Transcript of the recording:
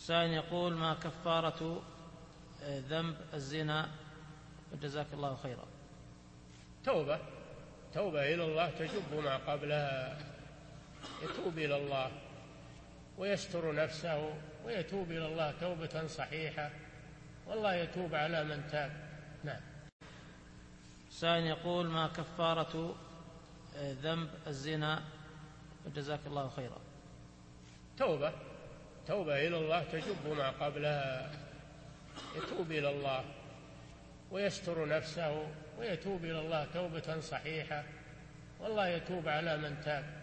سائل يقول: ما كفارة ذنب الزنا؟ وجزاك الله خيرا. توبة إلى الله تجب ما قبلها، يتوب إلى الله ويستر نفسه ويتوب إلى الله توبة صحيحة، والله يتوب على من تاب. نعم. سائل يقول: ما كفارة ذنب الزنا؟ وجزاك الله خيرا. توبة إلى الله تجب ما قبلها، يتوب إلى الله ويستر نفسه ويتوب إلى الله توبة صحيحة، والله يتوب على من تاب.